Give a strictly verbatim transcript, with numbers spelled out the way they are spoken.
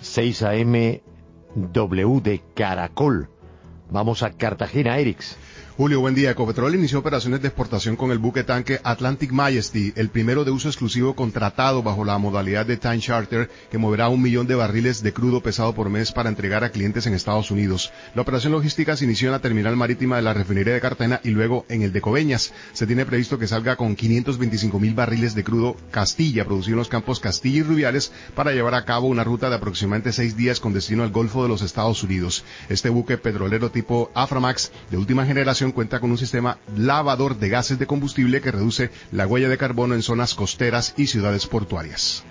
seis A M W de Caracol. Vamos a Cartagena, Erix. Julio, buen día. Ecopetrol inició operaciones de exportación con el buque tanque Atlantic Majesty, el primero de uso exclusivo contratado bajo la modalidad de Time Charter, que moverá un millón de barriles de crudo pesado por mes para entregar a clientes en Estados Unidos. La operación logística se inició en la terminal marítima de la refinería de Cartagena y luego en el de Coveñas. Se tiene previsto que salga con quinientos veinticinco mil barriles de crudo Castilla, producido en los campos Castilla y Rubiales, para llevar a cabo una ruta de aproximadamente seis días con destino al Golfo de los Estados Unidos. Este buque petrolero tipo Aframax de última generación cuenta con un sistema lavador de gases de combustible que reduce la huella de carbono en zonas costeras y ciudades portuarias.